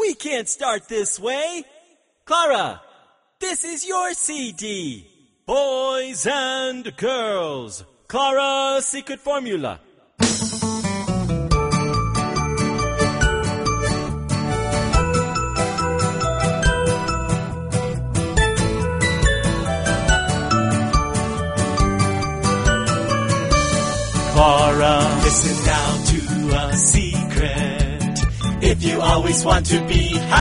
We can't start this way. Clara, this is your CD. Boys and girls. Clara's secret formula. Clara, listen now to a secret. If you always want to be happy,